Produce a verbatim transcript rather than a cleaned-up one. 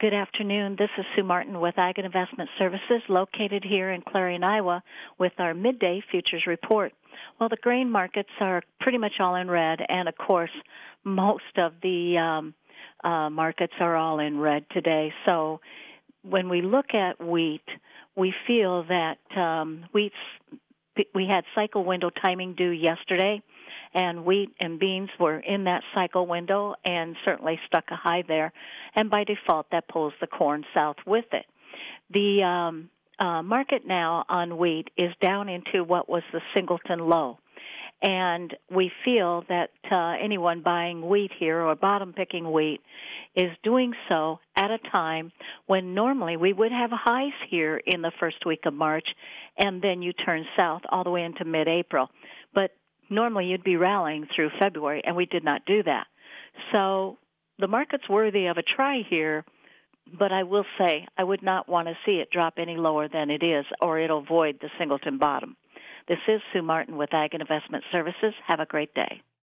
Good afternoon. This is Sue Martin with Ag and Investment Services, located here in Clarion, Iowa, with our midday futures report. Well, the grain markets are pretty much all in red, and of course, most of the um, uh, markets are all in red today. So when we look at wheat, we feel that um, wheat's we had cycle window timing due yesterday, and wheat and beans were in that cycle window and certainly stuck a high there. And by default, that pulls the corn south with it. The um, uh, market now on wheat is down into what was the Singleton low. And we feel that uh, anyone buying wheat here or bottom-picking wheat is doing so at a time when normally we would have highs here in the first week of March, and then you turn south all the way into mid-April. But normally you'd be rallying through February, and we did not do that. So the market's worthy of a try here, but I will say I would not want to see it drop any lower than it is, or it'll void the Singleton bottom. This is Sue Martin with Ag and Investment Services. Have a great day.